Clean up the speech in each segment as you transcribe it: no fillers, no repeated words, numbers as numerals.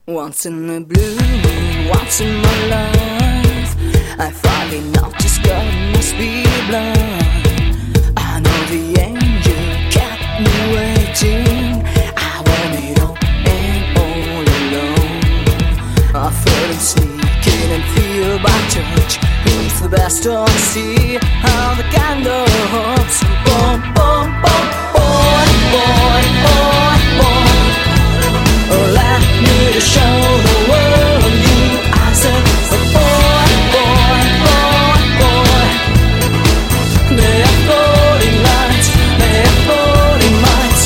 Once in a blue moon, once in my life, I finally noticed God must be blind. I know the angel kept me waiting. I want it all and all alone. I felt him sneaking and feel by touch. Who's the best on sea? How the candle hopes. Boom, boom, boom, boy, boy, boy, boy. Let me to show the world you. I said, boy, boy, boy, boy. They are floating lights, they are floating lights.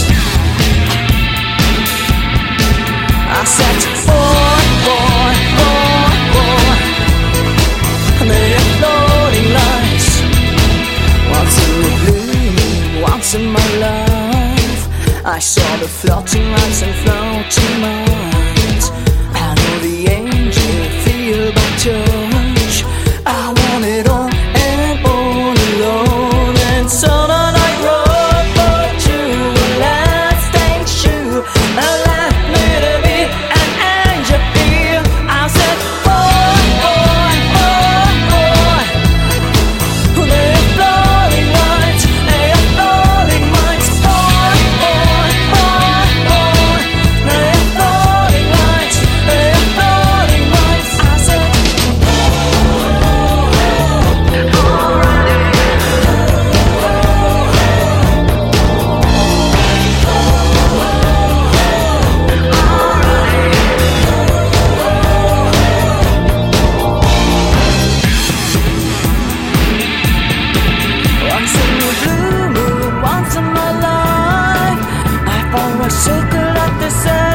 I said, boy, boy, boy, boy. They are floating lights. Once in the blue, once in my life, I saw the floating lights and floating minds. I know the angel feel by touch. I want it all and all alone. And so on I wrote for you a lasting shoe. Allow me to be an angel feel. I said, boy, boy, boy, boy. They're floating lights, they're floating lights. Boy, boy, boy, boy. They're floating lights, they're floating lights. I said, once in the blue moon, once in my life, I found a circle at the center.